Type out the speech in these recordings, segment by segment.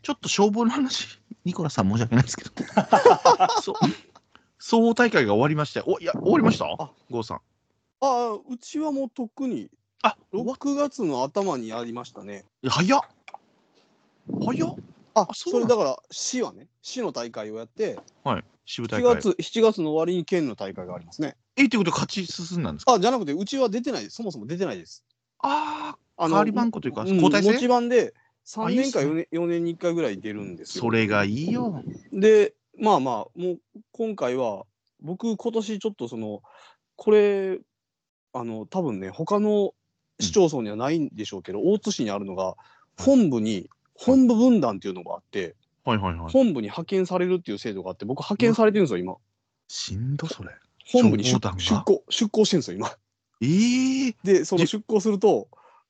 ちょっと消防の話、ニコラさん申し訳ないですけど、そう総合大会が終わりまして、終わりました？郷さん。 うちはもうとっくに6 月月の頭にやりましたね。 早っ。 それだから市の大会をやって、 はい、支部大会。 7月の終わりに県の大会がありますね。 っていうことで勝ち進んだんですか？ じゃなくて、うちは出てないです。そもそも出てないです。 代わり番号というか、交代制？ 持ち番で3年か4年に1回ぐらい出るんですよ。 それがいいよ。 で、もう今回は、僕、今年ちょっとこれ、多分ね、他の市町村にはないんでしょうけど、大津市にあるのが、本部分団っていうのがあって、本部に派遣されるっていう制度があって、僕、派遣されてるんですよ、今。 しんど、それ。 本部に出向してるんですよ、今。で、その出向すると、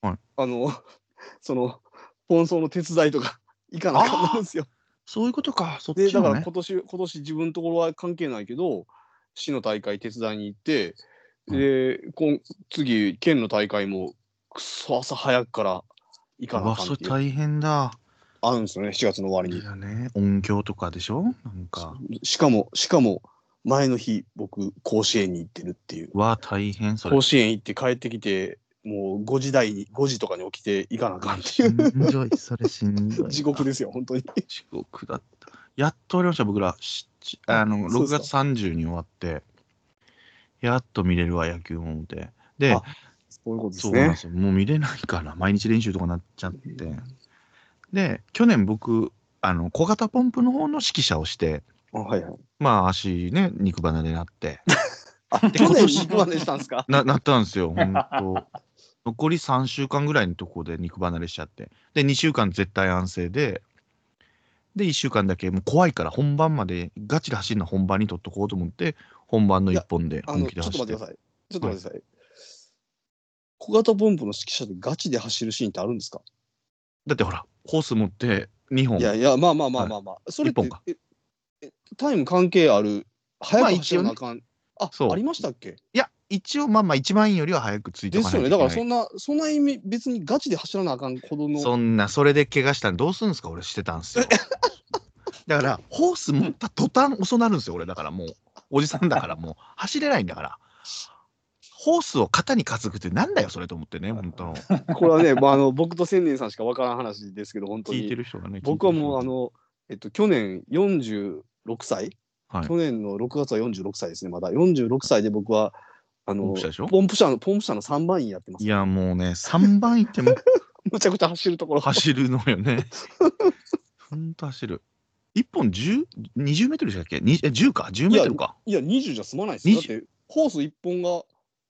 奔走の手伝いとか行かなかったんですよ。 そういうことか。そっちで、だから今年自分のところは関係ないけど、市の大会手伝いに行って、で、次、県の大会もくそ朝早くから行かなあかんっていう。 それ大変だ。 あるんですよね、7月の終わりに。 音響とかでしょ、なんか。 しかも前の日、僕、甲子園に行ってるっていう。 大変それ。 甲子園行って帰ってきて、もう5時とかに起きて行かなあかんっていう。 しんどい、それしんどい。 地獄ですよ、本当に。 地獄だった。やっと終わりました、僕ら。6月30に終わって、やっと見れるわ、野球も思って。で、 そういうことですね。 そうなんですよ。もう見れないから、毎日練習とかなっちゃって。で、去年僕、小型ポンプの方の指揮者をして、足ね、肉離れになって。 去年肉離れしたんですか？ なったんですよ、本当。残り3週間ぐらいのところで肉離れしちゃって。で、2週間絶対安静で、1週間だけもう怖いから本番までガチで走るのは本番に取っとこうと思って、本番の1本で本気で走って。 ちょっと待ってください。小型ポンプの指揮者でガチで走るシーンってあるんですか？ だってほら、ホース持って2本。 いや、まあ。それって、タイム関係ある、早く走らなあかん。ありましたっけ？ いや、一応一番いいよりは早くついておかないといけない。 ですよね。だからそんな意味、別にガチで走らなあかんほどの。 それで怪我したらどうするんですか？俺してたんですよ。だから、ホース持った途端遅なるんですよ、俺。だからもう、おじさんだからもう、走れないんだから。ホースを肩に担ぐってなんだよ、それと思ってね、本当。 これはね、僕と千年さんしかわからん話ですけど、本当に。 聞いてる人がね。 僕はもう、去年46歳、去年の6月は46歳ですね、まだ。46歳で僕は、ポンプ車の3番員やってます。 いや、もうね、3番員ってもむちゃくちゃ走るところ。 走るのよね。ほんと走る。1本20メートルでしたっけ？10か、10メートルか。 いや、20じゃ済まないですよ。だって、ホース1本が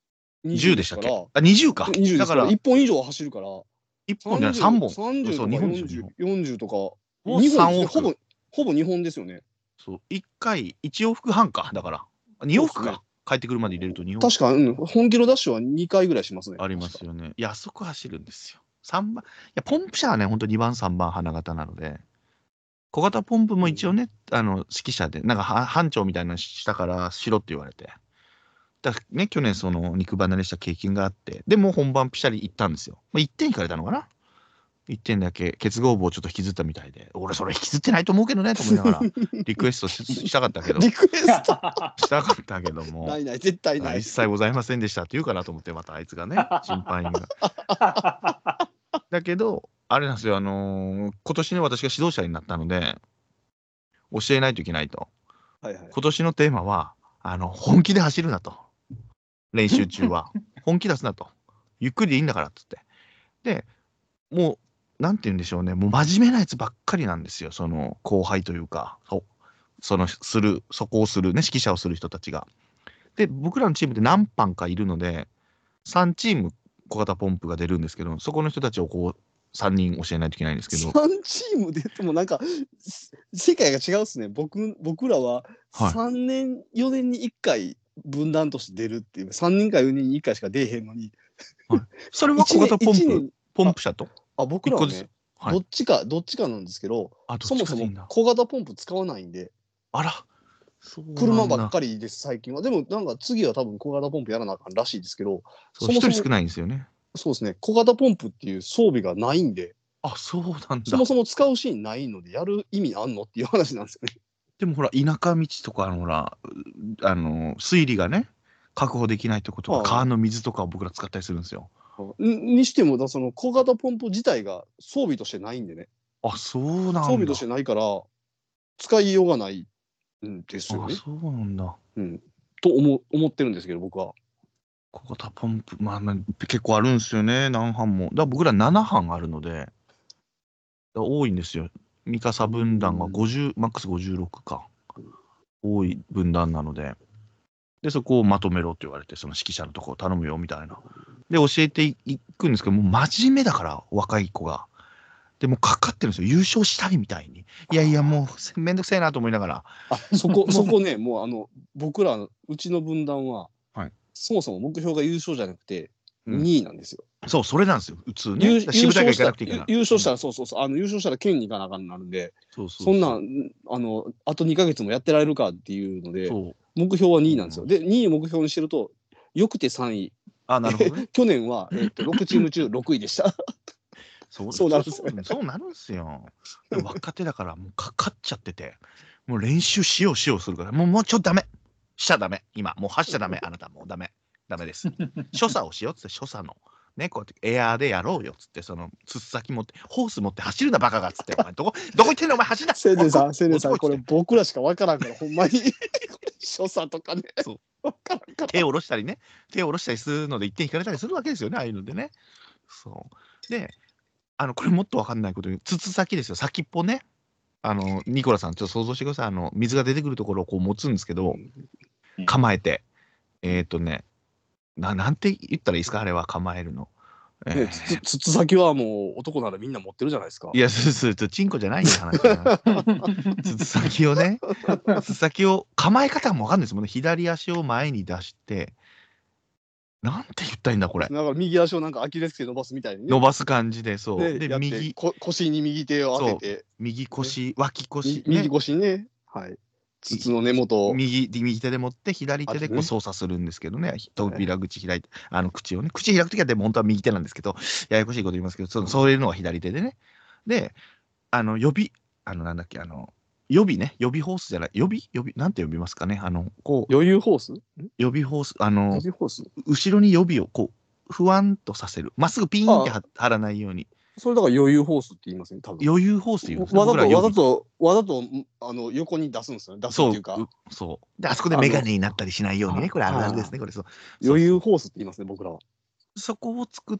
10でしたっけ？20か。 だから、1本以上走るから、 1本じゃ3本。 30とか40とか、 2本、 ほぼ2本ですよね。 そう、1回、1往復半か。だから、2往復か。帰ってくるまで入れると2往復。 確か、本キロダッシュは2回ぐらいしますね。 ありますよね。いや、あそこ走るんですよ。3番。いや、ポンプ車はね、ほんと2番、3番、花形なので、小型ポンプも一応ね、指揮者で、なんか班長みたいなのしたからしろって言われて。だね、去年肉離れした経験があって、でも本番ピシャリ行ったんですよ。1点引かれたのかな？ 1 点だけ、結合部をちょっと引きずったみたいで、俺それ引きずってないと思うけどね、と思いながら、リクエストしたかったけど、 リクエストしたかったけども、 ない、絶対ない。 一切ございませんでしたって言うかなと思って、またあいつがね、審判員が。だけど、あれなんですよ、今年ね、私が指導者になったので、教えないといけないと。今年のテーマは、本気で走るなと。練習中は。本気出すなと。ゆっくりでいいんだからっつって。で、もう、なんて言うんでしょうね、もう真面目なやつばっかりなんですよ、後輩というか、そこをするね、指揮者をする人たちが。で、僕らのチームって何班かいるので、3チーム小型ポンプが出るんですけど、そこの人たちを3人教えないといけないんですけど。 3チームで言ってもなんか、世界が違うっすね。僕らは3年、4年に1回分断として出るっていう、3年か4年に1回しか出えへんのに。 それは小型ポンプ車と？ 僕らはね、どっちかなんですけど、そもそも小型ポンプ使わないんで。 あら。 車ばっかりです、最近は。でも、なんか次は多分小型ポンプやらなあかんらしいですけど、 1人少ないんですよね。 そうですね、小型ポンプっていう装備がないんで。 あ、そうなんだ。 そもそも使うシーンないので、やる意味あんのっていう話なんですよね。 でもほら、田舎道とか、ほら、水利がね、確保できないとことか、川の水とかを僕ら使ったりするんですよ。 にしても、その小型ポンプ自体が装備としてないんでね。 あ、そうなんだ。 装備としてないから、使いようがないんですよあ、 ね。 そうなんだ。 と思ってるんですけど、僕は。 小型ポンプ、結構あるんですよね、何班も。だから僕ら7班あるので、多いんですよ。三笠分団が50、マックス56か。多い分団なので。で、そこをまとめろって言われて、その指揮者のとこを頼むよみたいな。で、教えていくんですけど、もう真面目だから、若い子が。でもかかってるんですよ。優勝したいみたいに。いやいや、もうめんどくさいなと思いながら。 そこね、もう僕ら、うちの分団は、 はい、 そもそも目標が優勝じゃなくて、2位なんですよ。 そう、それなんですよ、普通ね。支部大会行かなくていいから。 優勝したら、そうそうそう、優勝したら県に行かなあかんなるんで、そんなん、あと2ヶ月もやってられるかっていうので、目標は2位なんですよ。で、2位目標にしてると、よくて3位。 あ、なるほどね。 去年は、6チーム中6位でした。 そうなるんですよ。そうなるんですよ。若手だからもうかかっちゃってて、もう練習しようするから、もうちょっとダメ。しちゃダメ。今、もう走っちゃダメ。あなたもうダメ。ダメです。所作をしようっつって、所作の。ね、こうやってエアーでやろうよっつって、その、つっ先持って、ホース持って走るな、バカがっつって、お前、どこ行ってんの、お前走んな。 青年さん、これ僕らしかわからんから、ほんまに。所作とかね。 そう。手を下ろしたりね、手を下ろしたりするので、一点引かれたりするわけですよね、ああいうのでね。そう。で、これもっとわかんないこと言う、筒先ですよ、先っぽね。ニコラさん、ちょっと想像してください。水が出てくるところをこう持つんですけど、構えて、なんて言ったらいいですか、あれは構えるの。 筒先はもう男ならみんな持ってるじゃないですか。 いや、チンコじゃないよ、話が。筒先をね、筒先を、構え方もわかんないですもんね。左足を前に出して、なんて言ったらいいんだ、これ。 だから右足をなんかアキレス腱伸ばすみたいにね。 伸ばす感じで、そう。で、 右腰に右手を当てて。 右腰、脇腰、 右腰にね。はい。筒の根元を。 右手で持って、左手でこう操作するんですけどね。扉口開いて、口をね。口開くときはでも本当は右手なんですけど、ややこしいこと言いますけど、そういうのは左手でね。で、なんだっけ、予備ね。予備ホースじゃない。予備なんて呼びますかね。こう。 余裕ホース予備ホース。 予備ホース後ろに予備をこう、ふわんとさせる。まっすぐピーンって張らないように。 それだから余裕ホースって言いますね、多分。 余裕ホースって言うんですね。わざと横に出すんですよね。出すっていうか。 そう。で、あそこでメガネになったりしないようにね。これあるあるですね。これそう。 余裕ホースって言いますね、僕らは。 そこを作って、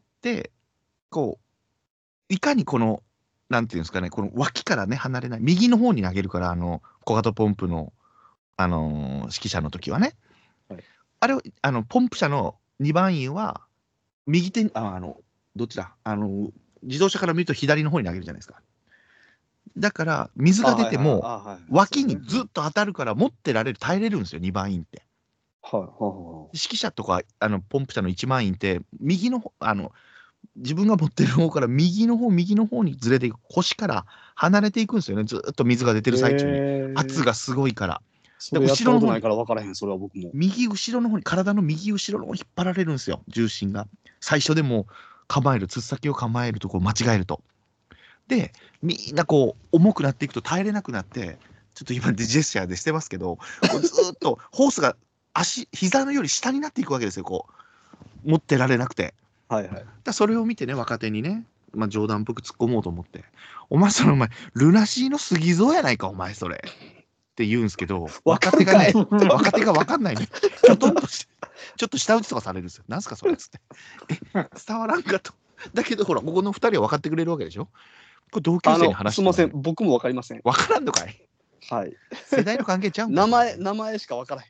こう、いかにこの、なんていうんですかね、この脇からね、離れない。右の方に投げるから、小型ポンプの、指揮者の時はね。あれを、ポンプ車の2番員は、右手に、どっちだ自動車から見ると左の方に投げるじゃないですか。だから、水が出ても、脇にずっと当たるから、持ってられる、耐えれるんですよ、2番員って。指揮者とか、ポンプ車の1番員って、右の、自分が持ってる方から右の方にずれていく、腰から離れていくんですよね、ずっと水が出てる最中に。圧がすごいから。 後ろの方にから分からへん、それは僕も。 右後ろの方に、体の右後ろの方に引っ張られるんですよ、重心が。最初でも構える、つっ先を構えるとこ間違えると。で、みんなこう、重くなっていくと耐えれなくなって、ちょっと今、ジェスチャーでしてますけど、ずっとホースが膝のより下になっていくわけですよ、こう。持ってられなくて。それを見てね、若手にね、冗談っぽく突っ込もうと思って、お前、ルナシーの杉蔵やないか、お前、それ。って言うんですけど、若手が分かんないね。きょとんとして、ちょっと舌打ちとかされるんですよ。なんすか、それっつって。伝わらんかと。だけど、ほら、ここの2人は分かってくれるわけでしょ。これ同級生に話して。 すみません、僕も分かりません。 分からんのかい。 はい。 世代の関係ちゃうん名前しか分からへん。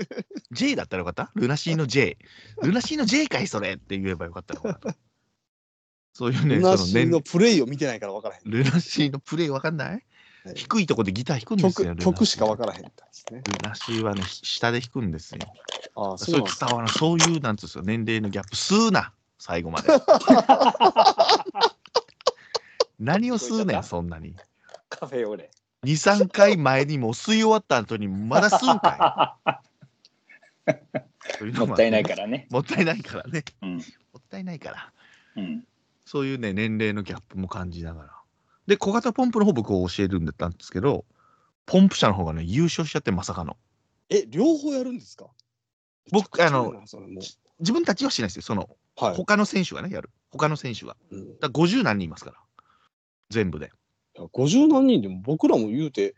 J だったらよかった？ルナシーの J。ルナシーの J かい、それって言えばよかったのかなと。そういうね、 ルナシーのプレイを見てないから分からへん。 ルナシーのプレイ分かんない？低いとこでギター弾くんですよ。 曲しか分からへんですね。 ルナシーはね、下で弾くんですよ。 そういう伝わらん、そういう、なんつうんですよ、年齢のギャップ、吸うな、最後まで。何を吸うねん、そんなに。 カフェオレ。 2、3回前にも吸い終わった後にまだ吸うんかい。もったいないからね。 もったいないからね。もったいないから。 そういうね、年齢のギャップも感じながら。で、小型ポンプの方僕を教えるんだったんですけど、ポンプ車の方がね、優勝しちゃって、まさかの。 両方やるんですか？ 僕、 めちゃくちゃやなそれも自分たちはしないですよ。 はい。 他の選手がね、やる。他の選手は。 うん、 だから50何人いますから。全部で。 いや50何人でも僕らも言うて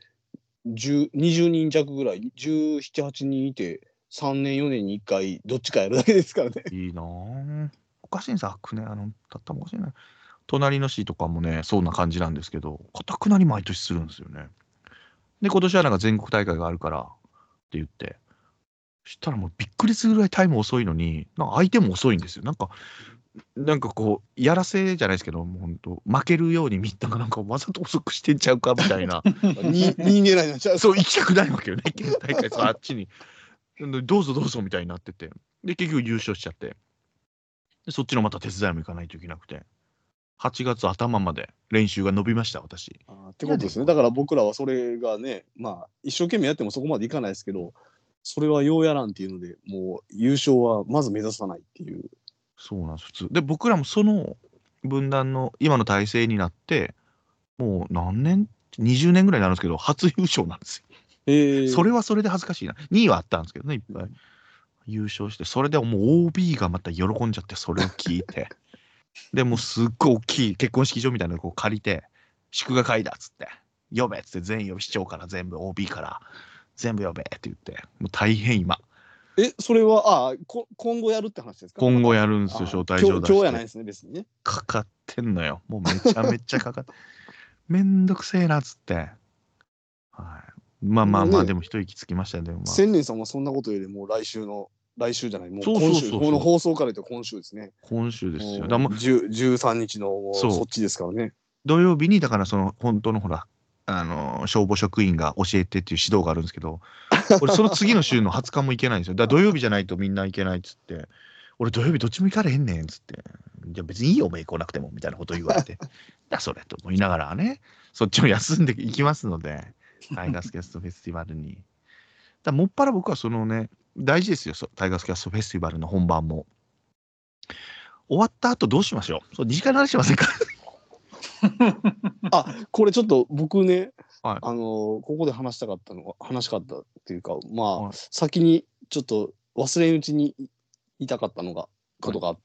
20人弱ぐらい17、8人いて3年4年に1回どっちかやるだけですからね。 いいなぁ。おかしいんですよ、ね、たったもおかしいな。隣の市とかもね、そんな感じなんですけど、かたくなに毎年するんですよね。で、今年はなんか全国大会があるからって言って、そしたらもうびっくりするぐらいタイム遅いのに、なんか相手も遅いんですよ。なんかこう、やらせじゃないですけど、もう本当、負けるようにみんながなんかわざと遅くしてんちゃうかみたいな。 2位狙いになっちゃう。 そう、行きたくないわけよね、県大会、あっちに。どうぞどうぞみたいになってて。で、結局優勝しちゃって。で、そっちのまた手伝いも行かないといけなくて。8月頭まで練習が伸びました、私。 ってことですね。だから僕らはそれがね、まあ一生懸命やってもそこまでいかないですけど、それはようやらんっていうので、もう優勝はまず目指さないっていう。 そうなんです、普通。で、僕らもその分断の今の体制になって、もう何年 ?20 年ぐらいになるんですけど、初優勝なんですよ。それはそれで恥ずかしいな。2位はあったんですけどね、いっぱい。優勝して、それでもう OB がまた喜んじゃって、それを聞いて。でもうすっごい大きい結婚式場みたいなのをこう借りて、祝賀会だっつって、呼べっつって全員呼び、市長から全部 OB から全部呼べって言って、もう大変今。 それは今後やるって話ですか？ 今後やるんですよ、招待状出して。 今日やないですね、別にね。 かかってんのよ。もうめちゃめちゃかかって。めんどくせえなっつって。はい。まあまあまあ、でも一息つきましたね。 千年さんはそんなことよりも来週じゃない、もうそう今週、 そうそうそうこの放送から言うと今週ですね。 今週ですよ。 もう13日のそっちですからね。 土曜日に、だからその本当のほら、消防職員が教えてっていう指導があるんですけど、俺その次の週の20日も行けないんですよ。だから土曜日じゃないとみんな行けないっつって、俺土曜日どっちも行かれへんねんっつって、じゃあ別にいいよ、おめえ来なくてもみたいなこと言われて、だそれと思いながらね、そっちも休んでいきますので、タイガースキャストフェスティバルに。だもっぱら僕はそのね、大事ですよ、タイガースキャストフェスティバルの本番も。終わった後どうしましょう？2時間の話しませんか？ これちょっと僕ね、 はい、 ここで話したかったっていうか、まあ、はい、先にちょっと忘れんうちに言いたかったことがあって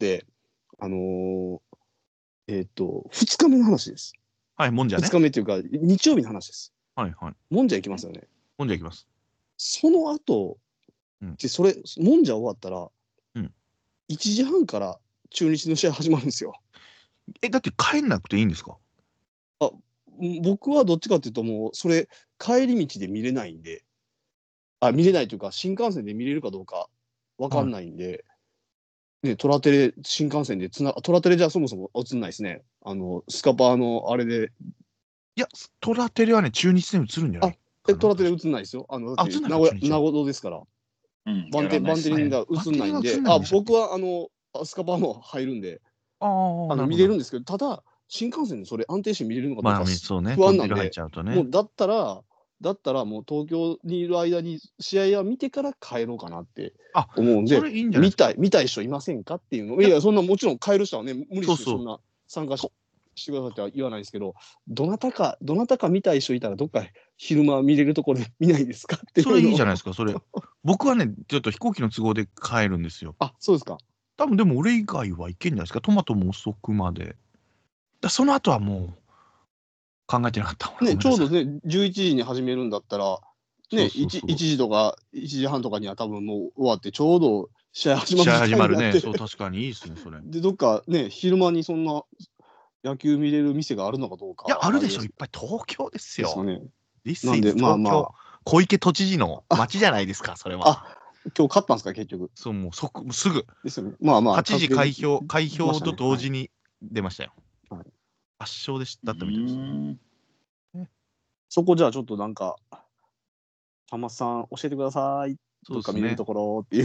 、2日目の話です。 はい、もんじゃね。 2日目っていうか、日曜日の話です。 はいはい。 もんじゃ行きますよね。 もんじゃ行きます。 その後、もんじゃ終わったら、1時半から中日の試合始まるんですよ。 だって帰んなくていいんですか？ 僕はどっちかっていうともうそれ帰り道で見れないんで、見れないというか新幹線で見れるかどうか分かんないんで、ね、トラテレ新幹線でトラテレじゃそもそも映んないですね。スカパーのあれで。 いや、トラテレはね、中日で映るんじゃない？ トラテレ映んないですよ。だって名古屋ですから。バンテリンが映んないんで、僕はスカパーも入るんで、見れるんですけど、ただ新幹線でそれ安定して見れるのかどうか不安なんで、もうだったらもう東京にいる間に試合は見てから帰ろうかなって思うんで、見たい人いませんかっていうの。いや、そんなもちろん帰る人はね、無理してそんな参加してくださいっては言わないですけど、どなたか見たい人いたらどっか昼間見れるところで見ないですかっていうの。 それいいじゃないですか、それ。僕はね、ちょっと飛行機の都合で帰るんですよ。 そうですか。 多分でも俺以外はいけんじゃないですか。トマトも遅くまで。その後はもう考えてなかった。 ね、ちょうどね、11時に始めるんだったら、ね、1時とか1時半とかには多分もう終わって、ちょうど試合始まるね。そう、確かにいいですね、それ。 で、どっかね、昼間にそんな野球見れる店があるのかどうか。 いや、あるでしょ、いっぱい。東京ですよ。 なんで、まあまあ。 小池都知事の街じゃないですか、それは。 今日勝ったんですか、結局。 そう、もうすぐ。 ですよね。まあまあ。 8時開票と同時に出ましたよ。圧勝でだったみたいですね。 そこじゃあちょっとなんか、玉さん教えてください。どっか見れるところっていう。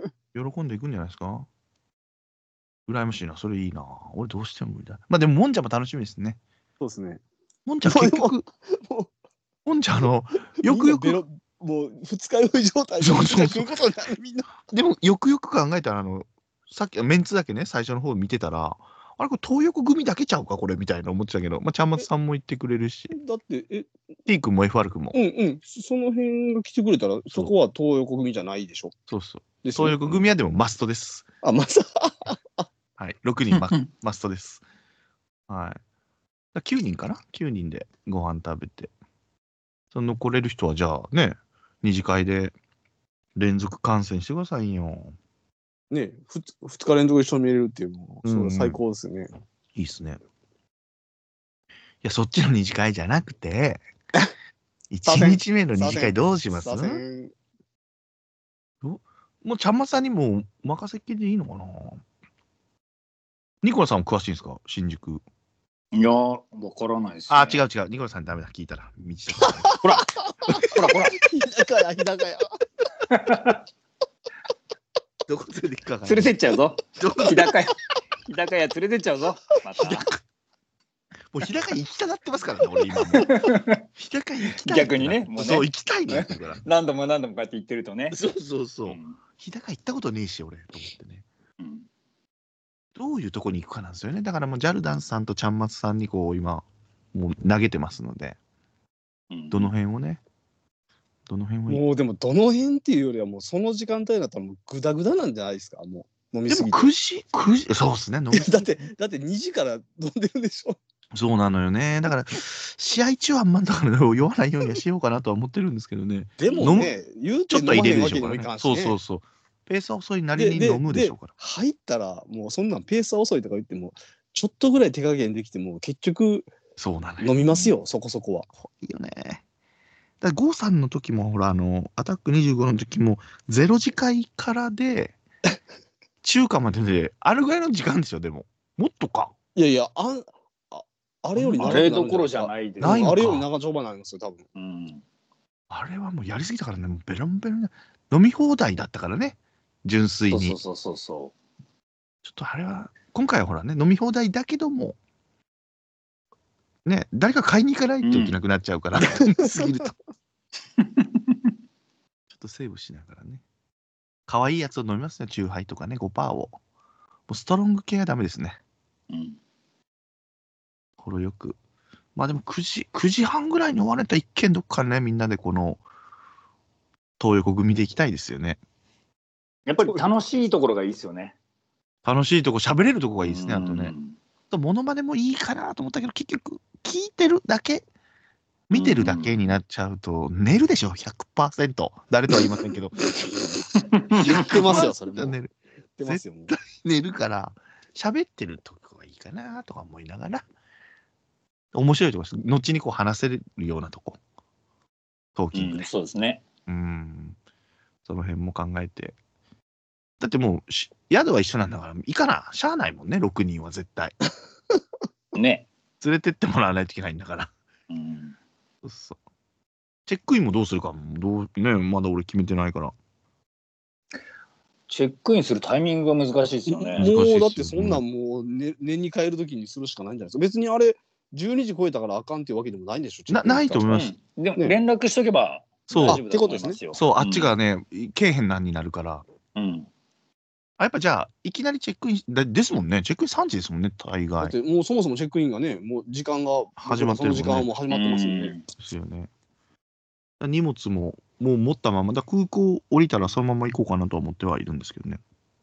喜んでいくんじゃないですか。羨ましいな、それいいな。俺どうしても無理だ。まあでも、もんじゃも楽しみですね。 そうですね。 もんじゃ結局、もんじゃよくよく。 もう二日酔い状態で食うことになるみんな。 でもよくよく考えたらさっきメンツだけね最初の方見てたらあれこれ東横組だけちゃうかこれみたいな思ってたけど、まあ、ちゃんまつさんも言ってくれるし、 だって、 T 君も FR 君も。 その辺が来てくれたら、そこは東横組じゃないでしょ。 そうそう。 ですね東横組はでもマストです。 あ、まさ、 はい。6人マストです。はい。9人かな ?9 人でご飯食べて。その残れる人はじゃあね、二次会で連続観戦してくださいよ。 ね、2日連続一緒に見れるっていうのうんそれ最高ですよね。 いいっすね。いや、そっちの二次会じゃなくて、1日目の二次会どうします左遷もうちゃんまつさんにも任せっきりでいいのかな。ニコラさんも詳しいんですか新宿。 いやー、わからないです、ね。 あ、違う。ニコラさんダメだ。聞いたら。道とかほら、ほら、ほら。 日高屋、日高屋。 どこ連れて行くか連れてっちゃうぞ。 どこ日高屋連れてっちゃうぞ。また。 もう日高屋行きたがってますからね、俺今もう。日高屋行きたい。 逆にねもうねそう、行きたいね。だから何度もこうやって言ってるとね。 そう。 うん日高屋行ったことねえし、俺、と思ってね。 うんどういうとこに行くかなんですよね。だからもうジャルダンさんとちゃんまつさんにこう今、もう投げてますので、どの辺をね、どの辺をもうでもどの辺っていうよりはもうその時間帯だったらもうグダグダなんじゃないですかもう飲みですもぎて。 9時、そうですね、飲みだって2時から飲んでるでしょ。 そうなのよね。だから、試合中はあんまだから酔わないようにはしようかなとは思ってるんですけどね。 でもね言うて飲まちょっと入れへんわけにるでしょうからね。 もいかんしね。 そう。ペースは遅いなりに飲むでしょうから。 入ったらもうそんなんペースは遅いとか言ってもちょっとぐらい手加減できても結局そうなのよ。 飲みますよそこそこは。 いいよね。だから郷さんの時も、ほら、アタック25の時も、0時会からで、中華までで、あるぐらいの時間ですよ、でも。もっとか。 いやいやあれより長くなるんじゃないですか。 あれどころじゃないです。 ないのかあれより長丁場になりますよ多分。 うん。 あれはもうやりすぎたからね、もうベロンベロンで飲み放題だったからね、純粋に。 そう。 ちょっとあれは、今回はほらね、飲み放題だけども、ね、誰か買いに行かないといけなくなっちゃうから、すぎると。ちょっとセーブしながらね。可愛いやつを飲みますね、チューハイとかね、5%を。もうストロング系はダメですね。 うん。 ほどよく。まあでも9時半ぐらいに終われた一軒どっかね、みんなでこの、東横組で行きたいですよね。 やっぱり楽しいところがいいですよね。 楽しいとこ、喋れるとこがいいですね、あとね。 うんとモノマネもいいかなと思ったけど、結局、聞いてるだけ、見てるだけになっちゃうと、寝るでしょ、100%。誰とは言いませんけど。 言ってますよそれも。 寝る言ってますよもう。 寝るから、喋ってるとこがいいかなとか思いながら、面白いとこです。後にこう話せるようなとこ。トーキングで。 そうですね。 その辺も考えて。だってもう、宿は一緒なんだから、いいかな、しゃあないもんね、6人は絶対。 ね。 連れてってもらわないといけないんだから。 うん。 そう。チェックインもどうするかも、まだ俺決めてないから。 チェックインするタイミングが難しいですよね。 難しいですよもうだってそんなんもう、年に変えるときにするしかないんじゃないですか。別にあれ12時超えたからあかんっていうわけでもないんでしょ。 ないと思います。 でもね連絡しとけばそう大丈夫だと思いますよ。 そう、あっちがね、けえへんなんになるから。 うん。 やっぱじゃあ、いきなりチェックインですもんね。チェックイン3時ですもんね、大概。 だってもうそもそもチェックインがね、もう時間が始まってるもんねその時間はもう始まってますよね。 ですよね。荷物ももう持ったまま、空港降りたらそのまま行こうかなとは思ってはいるんですけどね。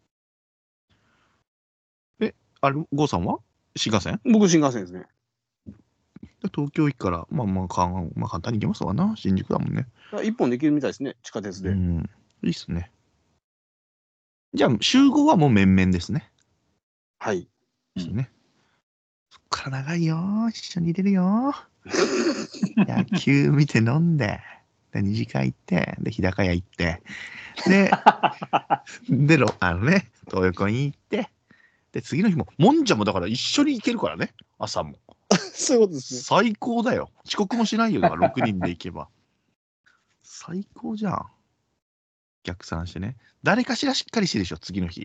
あれ、郷さんは新幹線僕新幹線ですね。 東京駅から、簡単に行けますわな。新宿だもんね。 一本できるみたいですね、地下鉄で。 いいっすね。じゃあ、集合はもう面々ですね。 はい。 ですね。そっから長いよ。一緒に出るよ。野球見て飲んで、二次会行って、で、日高屋行って、で、東横に行って、で、次の日も、もんじゃもだから一緒に行けるからね、朝も。 そういうことですね。 最高だよ。遅刻もしないよ、だから6人で行けば。最高じゃん。逆算してね。誰かしらしっかりしてるでしょ、次の日。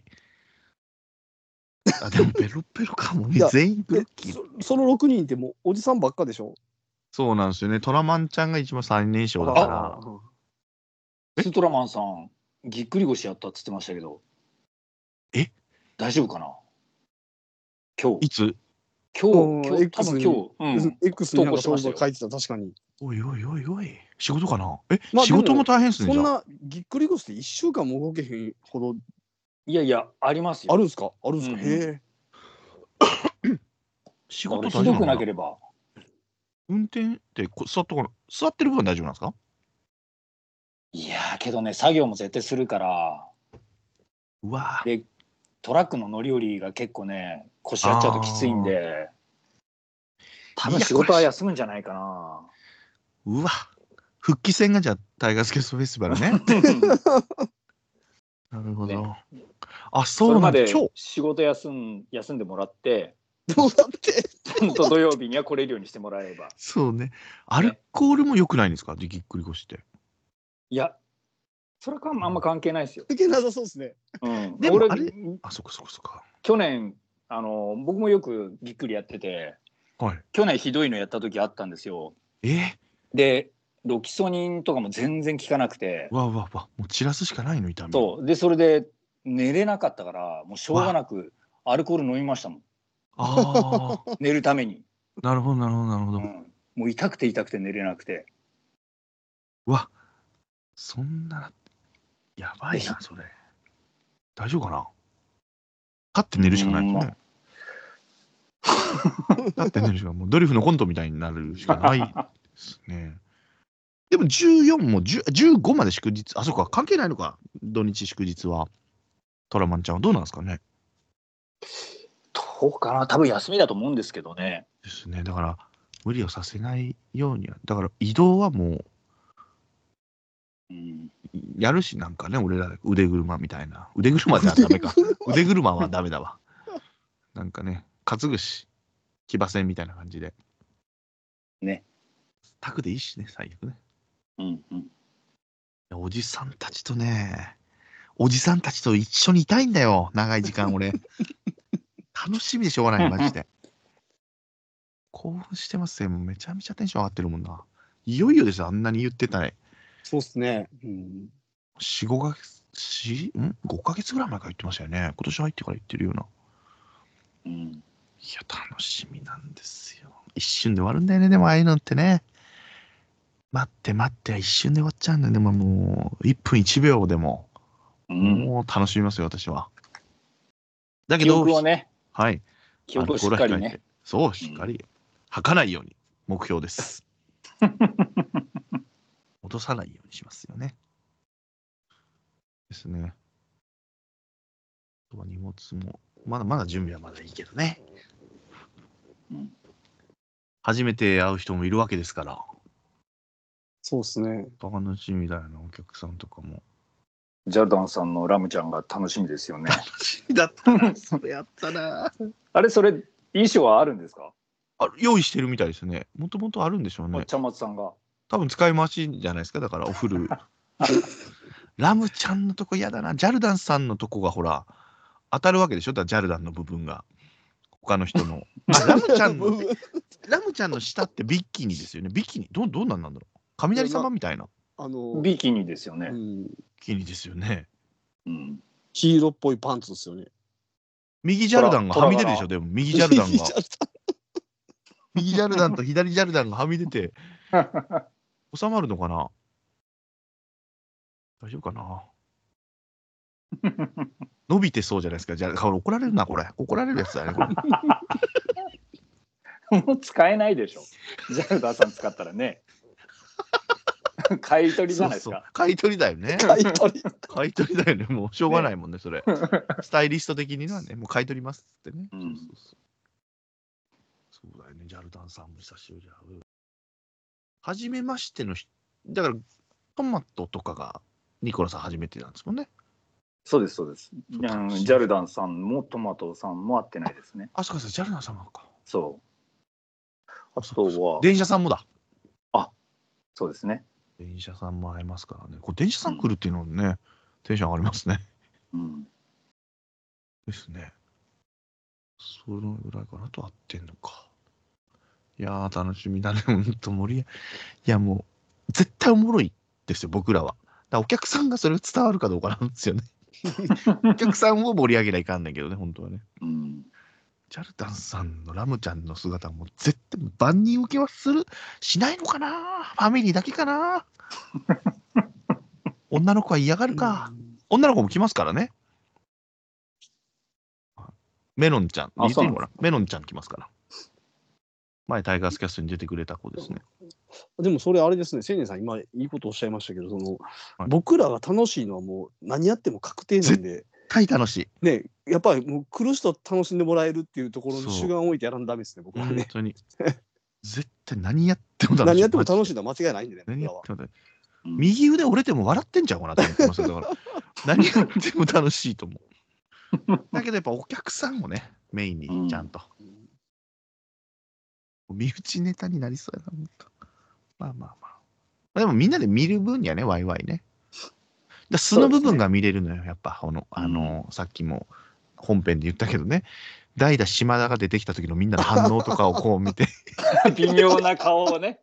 でも、ペロペロかもね。全員グッキー。 その6人ってもうおじさんばっかでしょ。 そうなんですよね。トラマンちゃんが一番最年少だから。 ストラマンさん、ぎっくり腰やったって言ってましたけど。 え？ 大丈夫かな？ 今日いつ今日多 X 分に今日、 X になんか投稿してましたよ書いてた、確かに。 おいおいおいおい。仕事かなまあ仕事も大変ですね、じゃあ。 そんなぎっくり腰って1週間も動けへんほどいやいやありますよ。 あるんですか？あるんですか？ うんへえ。 仕だから事大丈夫なのかなひどくなければ。 運転って座ってる分は大丈夫なんですか？ いやけどね作業も絶対するからうわでトラックの乗り降りが結構ね腰やっちゃうときついんで多分仕事は休むんじゃないかな。 うわ復帰戦がじゃあタイガースキャストフェスティバルね。なるほど。 ねあ、そうなんだ。 それまで今日仕事休んでもらってどうだってちゃんと土曜日には来れるようにしてもらえば。 そうね。アルコールも良くないんですか？ぎっくり腰って。 いやそれかあんま関係ないですよ。 いけなさそうですね。 俺でもあれそこそか。 去年僕もよくぎっくりやっててはい。 去年ひどいのやった時あったんですよ。でロキソニンとかも全然効かなくてわ。もう散らすしかないの、痛み。 そうでそれで寝れなかったからもうしょうがなくアルコール飲みましたもん。 ああ。 寝るために。 なるほど。 もう痛くて寝れなくて。 わ、そんな、やばいな、それ。大丈夫かな？立って寝るしかないですね。立って寝るしかない。もうドリフのコントみたいになるしかないですね。でも14も15まで祝日、あ、そうか、関係ないのか、土日祝日は。トラマンちゃんはどうなんですかね。 どうかな、多分休みだと思うんですけどね。 ですね、だから無理をさせないようには、だから移動はもう、やるし、なんかね、俺ら腕車みたいな。腕車じゃダメか。腕車はダメだわ。なんかね、担ぐし、騎馬戦みたいな感じで。 ね。 タクでいいしね、最悪ね。 うんうん。 おじさんたちとね、おじさんたちと一緒にいたいんだよ、長い時間俺。楽しみでしょうがない、マジで。興奮してますよ。めちゃめちゃテンション上がってるもんな。いよいよですよ、あんなに言ってたね。 そうっすね。 4、5ヶ月、5ヶ月ぐらい前から言ってましたよね。今年入ってから言ってるような。いや、楽しみなんですよ。一瞬で終わるんだよね、でもああいうのってね。待って一瞬で終わっちゃうんだよ。でももう1分1秒でも、もう楽しみますよ、私は。だけど、 記憶をね、 はい。 記憶をしっかりね。 そう、しっかり。吐かないように、目標です。落とさないようにしますよね。ですね。あとは荷物も、まだ準備はまだいいけどね。初めて会う人もいるわけですから。 そうですね。 楽しみだよな、お客さんとかも。 ジャルダンさんのラムちゃんが楽しみですよね。 楽しみだったな、それやったな。 あれ、それ、衣装はあるんですか？ 用意してるみたいですね。もともとあるんでしょうね。 茶松さんが。 多分使い回しじゃないですか、だからおフル。ラムちゃんのとこ嫌だな。ジャルダンさんのとこがほら、当たるわけでしょ、だからジャルダンの部分が。他の人の。ラムちゃんの下ってビキニですよね。ビキニどうなんだろう。雷様みたいな。 ビキニですよね。 ビキニですよね。 黄色っぽいパンツですよね。 右ジャルダンがはみ出るでしょ、でも右ジャルダンが。右ジャルダンと左ジャルダンがはみ出て、収まるのかな？大丈夫かな？伸びてそうじゃないですか。じゃあ、怒られるな、これ。怒られるやつだね、これ。もう使えないでしょ。ジャルダンさん使ったらね。買い取りじゃないですか。 買い取りだよね。買い取りだよね。もうしょうがないもんね、それ。スタイリスト的にはね、もう買い取りますってね。そうだよね、ジャルダンさんも久しぶりだ。はじめましての人、だからトマトとかがニコラさん初めてなんですもんね。 そうです、そうです。ジャルダンさんもトマトさんも会ってないですね。 あ、そうか、ジャルダンさんなのか。 そう。あとは。 電車さんもだ。 あ、そうですね。 電車さんも会えますからね。これ電車さん来るっていうのはね、テンション上がりますね。ですね。そのぐらいかなと合ってんのか。いやー、楽しみだね。ほんといや、もう、絶対おもろいですよ、僕らは。お客さんがそれを伝わるかどうかなんですよね。お客さんを盛り上げないかんないけどね、本当はね。 ジャルダンさんのラムちゃんの姿も絶対万人受けはしないのかな。ファミリーだけかな。女の子は嫌がるか。女の子も来ますからね。メロンちゃん、言っていいのかな。メロンちゃん来ますから。前タイガースキャストに出てくれた子ですね。 でもそれあれですね、青年さん今いいことおっしゃいましたけど、 はい、 僕らが楽しいのはもう何やっても確定なんで。 絶対楽しい。 ね、やっぱりもう来る人楽しんでもらえるっていうところに主眼を置いてやらんダメですね、僕はね。 本当に。絶対何やっても楽しい。 何やっても楽しいのは間違いないんでね。 何やっても右腕折れても笑ってんちゃうかなと思ってますよ。だから何やっても楽しいと思う。だけどやっぱお客さんをね、メインにちゃんと。身内ネタになりそうやな、まあまあまあ。でもみんなで見る分にはね、ワイワイね。素の部分が見れるのよ、やっぱ。さっきも本編で言ったけどね、代打島田が出てきた時のみんなの反応とかをこう見て。 微妙な顔をね。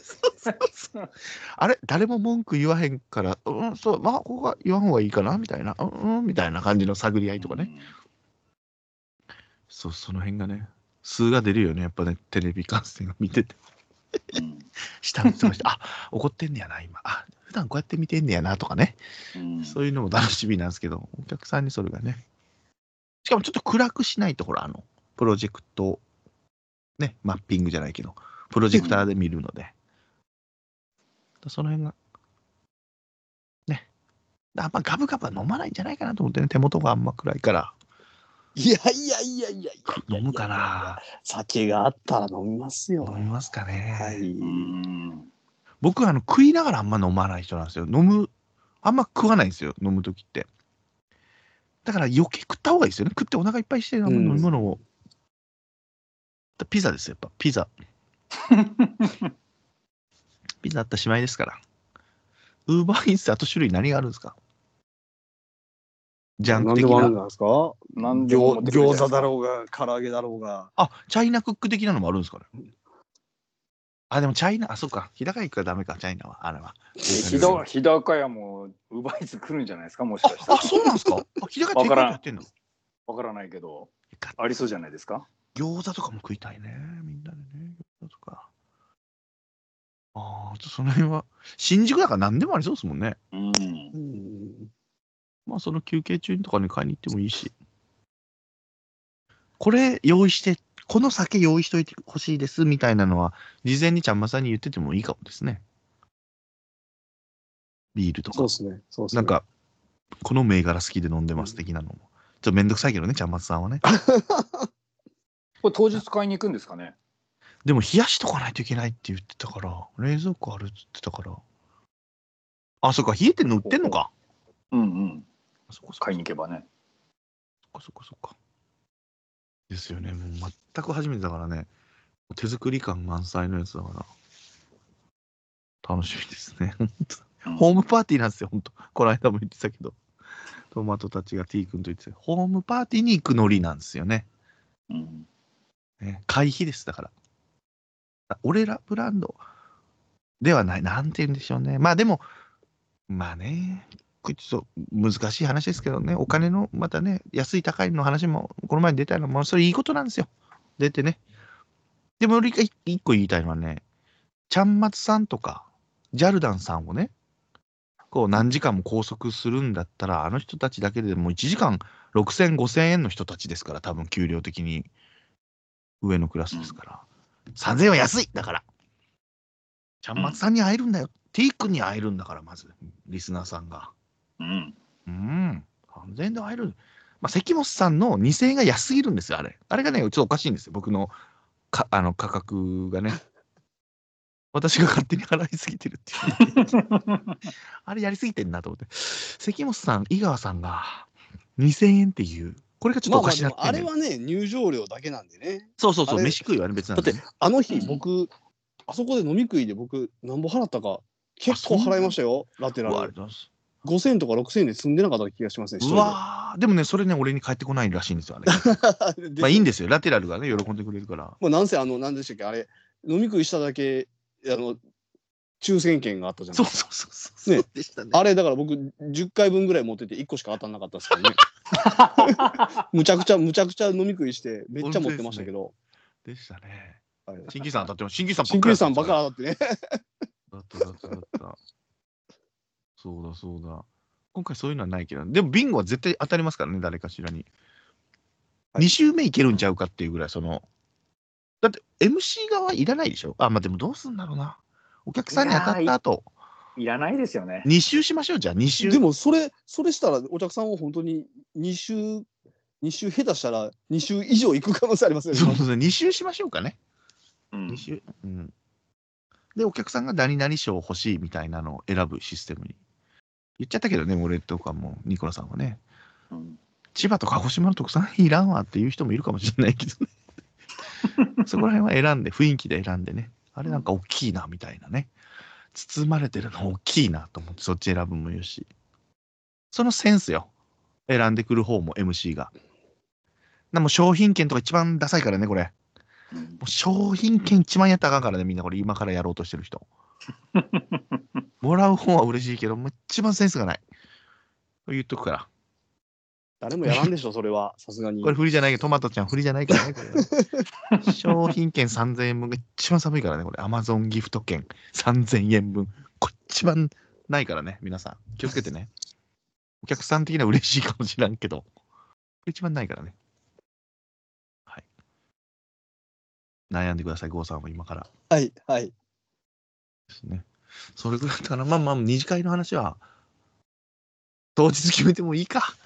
あれ誰も文句言わへんから、そう、まあ、ここは言わん方がいいかなみたいな、みたいな感じの探り合いとかね。そう、その辺がね、数が出るよね、やっぱね、テレビ観戦を見てて。下の人がして、あ、怒ってんねやな、今。あ、普段こうやって見てんねやなとかね。そういうのも楽しみなんですけど、お客さんにそれがね。しかもちょっと暗くしないと、ほら、プロジェクト、ね、マッピングじゃないけど、プロジェクターで見るので。その辺が、ね。あんまガブガブ飲まないんじゃないかなと思ってね、手元があんま暗いから。 いやいやいやいやいや。 飲むかな。 酒があったら飲みますよ。 飲みますかね。 はい。 僕は食いながらあんま飲まない人なんですよ。あんま食わないんですよ、飲むときって。だから余計食った方がいいですよね。食ってお腹いっぱいして飲み物を。ピザですよ、やっぱ。ピザ。ピザあったしまいですから。ウーバーインスあと種類何があるんですか？ジャンク的な。 何でもあるんですか？餃子だろうが、唐揚げだろうが。 あ、チャイナクック的なのもあるんですかね。あ、でもチャイナ、あ、そうか。日高屋行くからダメか、チャイナは。あれは。 日高屋もウーバーイーツ来るんじゃないですか、もしかしたら。 あ、そうなんですか。日高屋テイクアウトやってんの？ わからないけど、ありそうじゃないですか。 餃子とかも食いたいね。みんなでね。餃子とか。その辺は、新宿だから何でもありそうですもんね。まあ、その休憩中とかに買いに行ってもいいし。これ用意して、この酒用意しといてほしいですみたいなのは、事前にちゃんまさんに言っててもいいかもですね。ビールとか。 そうですね。 なんか、この銘柄好きで飲んでます的なのも。ちょっとめんどくさいけどね、ちゃんまつさんはね。 これ当日買いに行くんですかね。 でも冷やしとかないといけないって言ってたから、冷蔵庫あるって言ってたから。あ、そっか、冷えてんの売ってんのか。 買いに行けばね。 そっか。ですよね。もう全く初めてだからね。手作り感満載のやつだから。楽しみですね。ホームパーティーなんですよ、本当。この間も言ってたけど。トマトたちが T 君と言ってた。ホームパーティーに行くノリなんですよね。会費です、だから。俺らブランドではない。なんて言うんでしょうね。まあでも、まあね、こいつと難しい話ですけどね、お金のまたね、安い高いの話も、この前に出たのも、それいいことなんですよ。出てね。でも、俺が一個言いたいのはね、ちゃんまつさんとか、ジャルダンさんをね、こう何時間も拘束するんだったら、あの人たちだけでも1時間6000、5000円の人たちですから、多分給料的に上のクラスですから。3000円は安いだから。ちゃんまつさんに会えるんだよ。T 君に会えるんだから、まず、リスナーさんが。3000円で会える。まあ、関本さんの2000円が安すぎるんですよ、あれ。あれがね、ちょっとおかしいんですよ、僕の価格がね。私が勝手に払いすぎてるっていう、あれやりすぎてんなと思って。関本さん、井川さんが2000円っていう、これがちょっとおかしなってんねん。 あれはね、入場料だけなんでね。 そう、飯食いはね、別なんで、ね。 だって、あの日、僕、あそこで飲み食いで僕、何ぼ払ったか、結構払いましたよ、ラテラル。5000とか6000円で済んでなかった気がしますね。 うわー、でもね、それね、俺に返ってこないらしいんですよ、あれ。まあいいんですよ、ラテラルがね、喜んでくれるから。 なんせ、何でしたっけ、あれ、飲み食いしただけ、 抽選券があったじゃないそうですか。 そうそうそう。 ねでしたね。 あれだから僕10回分ぐらい持ってて1個しか当たんなかったですけどね。むちゃくちゃ飲み食いしてめっちゃ持ってましたけど。 でしたね。 はい新規さん当たっても、新規さんばっ新かり旧さんばっかだり当たってね。 った。そうだそうだ。今回そういうのはないけど、でもビンゴは絶対当たりますからね、誰かしらに。 はい 2週目いけるんちゃうかっていうぐらい、だって MC 側いらないでしょ。あ、まあでもどうすんだろうな。お客さんに当たった後、 いらないですよね。 2週しましょう、じゃあ2週。 でもそれしたらお客さんは本当に2週下手したら2週以上行く可能性ありますよね。 そうそうそう、2週しましょうかね。 うん 2週。うん。で、お客さんが何々賞欲しいみたいなのを選ぶシステムに。言っちゃったけどね、俺とかも、ニコラさんはね。 うん千葉と鹿児島の特産品いらんわっていう人もいるかもしれないけどね。そこら辺は選んで、雰囲気で選んでね。あれなんか大きいな、みたいなね。包まれてるの大きいなと思って、そっち選ぶもよし。そのセンスよ。選んでくる方も MC が。もう商品券とか一番ダサいからね、これ。 うんもう商品券一番やったらあかんからね、みんなこれ今からやろうとしてる人。もらう方は嬉しいけど、もう一番センスがない。言っとくから。 誰もやらんでしょ、それは。さすがに。 これ振りじゃないけど、トマトちゃん振りじゃないからね、これは。商品券3000円分が一番寒いからね、これ。アマゾンギフト券3000円分。これ一番ないからね、皆さん。気をつけてね。お客さん的には嬉しいかもしれんけど、これ一番ないからね。はい。悩んでください、郷さんは今からはい、はい。 ですね。それぐらいだから、まあまあ、二次会の話は、当日決めてもいいか。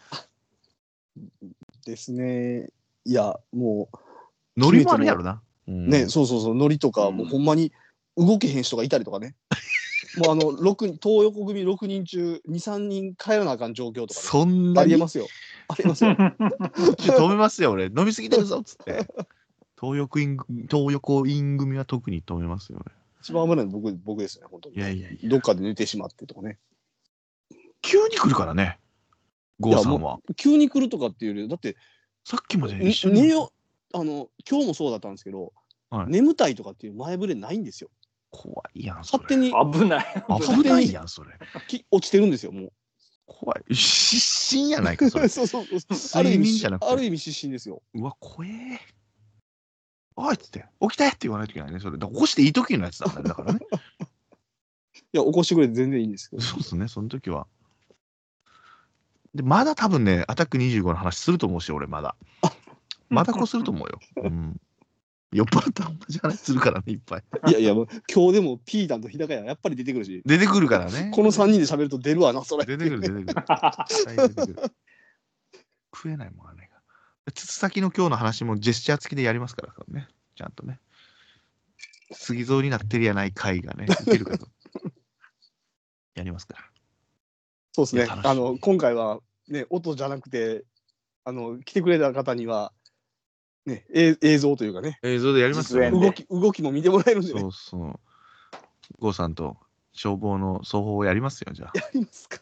ですね。いや、もノリもあるやろな。 う、ね、そうそうそう、ノリとか、 うんもうほんまに動けへん人がいたりとかね。もう東横組6人中2、3人帰らなあかん状況とかね。 そんなにありえますよ。ありますよ。 止めますよ、俺。飲みすぎてるぞっつって。東横イン組は特に止めますよ、俺。 一番危ないの僕ですね、本当に。 いやいやいや。 どっかで寝てしまってとかね。 急に来るからね、郷さんは。 急に来るとかっていうより、だって、 さっきまで一緒に。 寝よ、今日もそうだったんですけど、 はい眠たいとかっていう前触れないんですよ。 怖いやん、それ。 勝手に危ない。 危ないやん、それ。 落ちてるんですよ、もう。 怖い。失神やないか、それ。 そうそう。 睡眠じゃなくてある意味失神ですよ。 うわ、怖え。おいっつって、起きてって言わないといけないね、それ。だから起こしていい時のやつなんだよ、だからね。 いや、起こしてくれて全然いいんですけど。 そうですね、その時は。で、まだ多分ね、アタック25の話すると思うし、俺まだ。まだこうすると思うよ。うん。酔っ払ったら同じ話するからね、いっぱい。 いやいや、もう今日でもピータンと日高屋やっぱり出てくるし、 出てくるからね。 この3人で喋ると出るわな、それ。 出てくる、出てくる。絶対出てくる。食えないもん、あれが。筒先の今日の話もジェスチャー付きでやりますからね。ちゃんとね。杉蔵になってるやない回がね、いけるかと。やりますから。 そうですね。 いや楽しい今回はね、音じゃなくて、来てくれた方には、ね、映像というかね、 映像でやりますよ実演で動きも見てもらえるんでね。 そうそう。郷さんと消防の双方をやりますよ、じゃあ。 やりますか。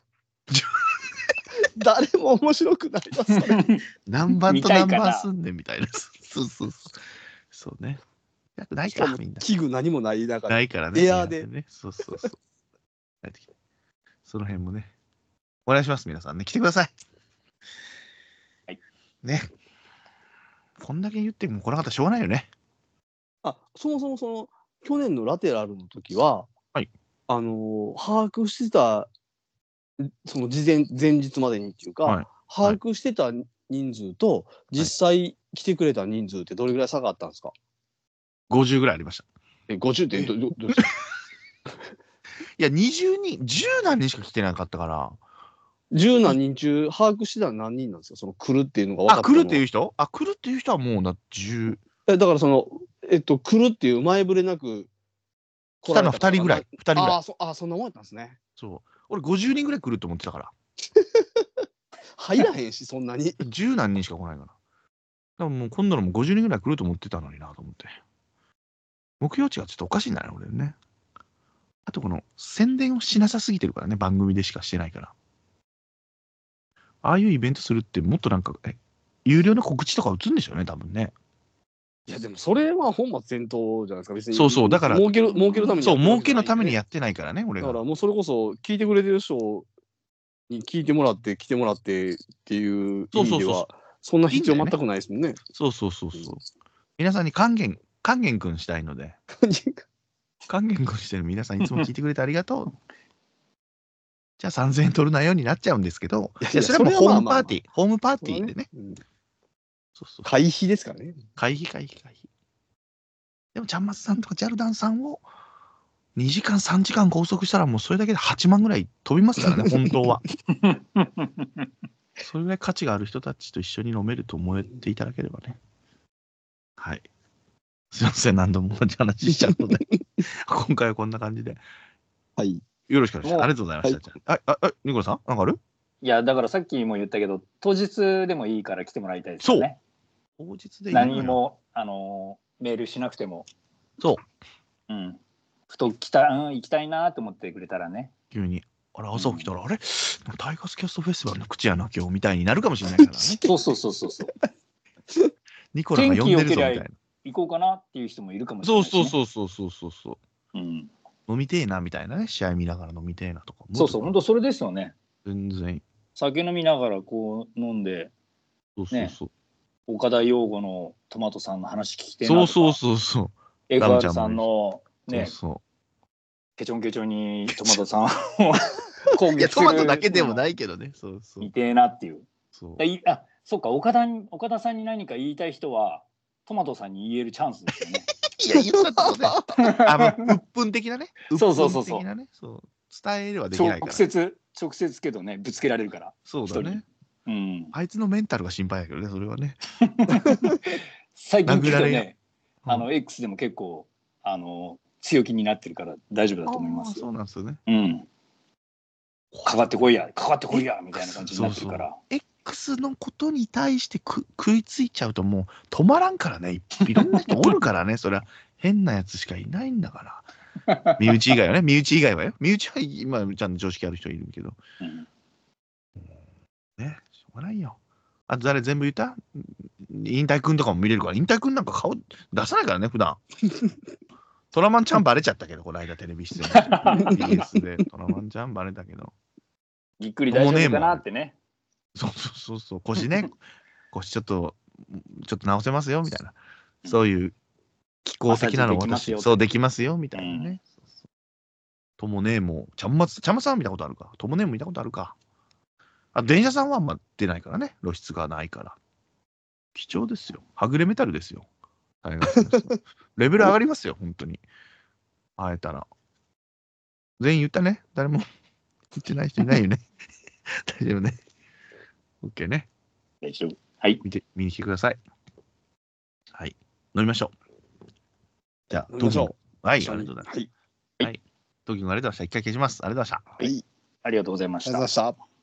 誰も面白くないわ、それ。 何番と何見たいかな番すんねんみたいな。そうそうそう。そうね。やっぱないか、みんな。 器具何もない中で。 ないからね。 エアーでね。そうそうそう。帰ってきてその辺もね。お願いします、皆さんね。来てください。 はい。 ね。こんだけ言っても来なかったらしょうがないよね。 そもそも去年のラテラルの時は、 はい。 把握してた、その前日までにっていうか、 はい把握してた人数と、実際来てくれた人数ってどれぐらい差があったんですか 50ぐらいありました。 ?50 ってどうですかいや、20人、10何人しか来てなかったから。 10何人中、把握してたのは何人なんですかその来るっていうのが分かったのは。 来るっていう人来るっていう人はもう10。 だから来るっていう前触れなく来たの2人ぐらい。2人ぐらい。 そんなもんやったんですね。 そう。俺50人ぐらい来ると思ってたから。 入らへんし、そんなに。 10何人しか来ないから。だからもう今度のも50人ぐらい来ると思ってたのになと思って。目標値がちょっとおかしいんだね、俺ね。あとこの宣伝をしなさすぎてるからね、番組でしかしてないから。ああいうイベントするってもっとなんか、有料の告知とか打つんでしょうね、多分ね。 いやでもそれは本末転倒じゃないですか、別に。 そうそうだから儲けるためにやそう、 ってるわ儲けのためにややってないからね、俺が。 だからもうそれこそ聞いてくれてる人に聞いてもらって来てもらってっていう意味ではそんな必要全くないですもんね。 そうそうそうそう。皆さんに還元君したいので、還元君してる皆さんいつも聞いてくれてありがとう。じゃあ3000円取るなようになっちゃうんですけど、いやそれはもうホームパーティー、ホームパーティーでね。そうそう。 会費ですからね。 会費。でも、ちゃんまつさんとかジャルダンさんを2時間、3時間拘束したら、もうそれだけで8万ぐらい飛びますからね、本当は。それぐらい価値がある人たちと一緒に飲めると思っていただければね。はい。すいません、何度も同じ話しちゃうので、今回はこんな感じで。 はい。 よろしくお願いします。ありがとうございました。はい、ニコラさん、なんかある？ いやだからさっきも言ったけど当日でもいいから来てもらいたいですよね。 当日でいいのよ。 何もメールしなくても。 そう。 うん。ふと行きたいなと思ってくれたらね。 急に。あれ朝起きたら、あれタイガースキャストフェスティバルの口やな今日みたいになるかもしれないからね。 そう。 ニコラが呼んでるぞみたいな。 行こうかなっていう人もいるかもしれない、ね。 そう。うん。飲みてえなみたいなね、試合見ながら飲みてえなとか。 そう、本当それですよね。 全然。 酒飲みながらこう飲んで、 そう。 岡田陽吾のトマトさんの話聞きてえなとか。 そう。 FR さんのね、 そうケチョンケチョンにトマトさんを攻撃する。 いや、トマトだけでもないけどね。そう。 見てえなっていう。 そう。 そっか、岡田さんに何か言いたい人は、トマトさんに言えるチャンスですよね。 いや、言ったとね。鬱憤的なね。 そう。 伝えればできないから。 直接けどね、ぶつけられるから。 そうだね。 うん。 あいつのメンタルが心配やけどね、それはね。 最近聞くとね、X でも結構、強気になってるから大丈夫だと思いますよ。 そうなんですよね。 うん。かかってこいやみたいな感じになってるから。 X のことに対して食いついちゃうともう止まらんからね。いろんな人おるからね。それは変なやつしかいないんだから。身内以外はよ。身内は今ちゃんと常識ある人いるけど。ね、しょうがないよ。あと誰全部言った？引退くんとかも見れるから。引退くんなんか顔出さないからね、普段。トラマンちゃんバレちゃったけど、この間テレビ出演。BS でトラマンちゃんバレたけど。 ぎっくり大丈夫かなってね。 そう。腰ちょっと直せますよみたいな。そういう気候的なの私、そうできますよみたいなね。ともねも、ちゃんまつさんは見たことあるか。ともねも見たことあるか。電車さんはあんま出ないからね。露出がないから。貴重ですよ。はぐれメタルですよ。レベル上がりますよ、本当に。会えたら。全員言ったね。誰も言ってない人いないよね。大丈夫ね。OK ね。 大丈夫。はい。 見に来てください。はい。飲みましょう。じゃあ、 飲みましょう。 はい、ありがとうございます。 はい。 トキ君ありがとうございました。一回消します。ありがとうございました。 はい。ありがとうございました。 ありがとうございました。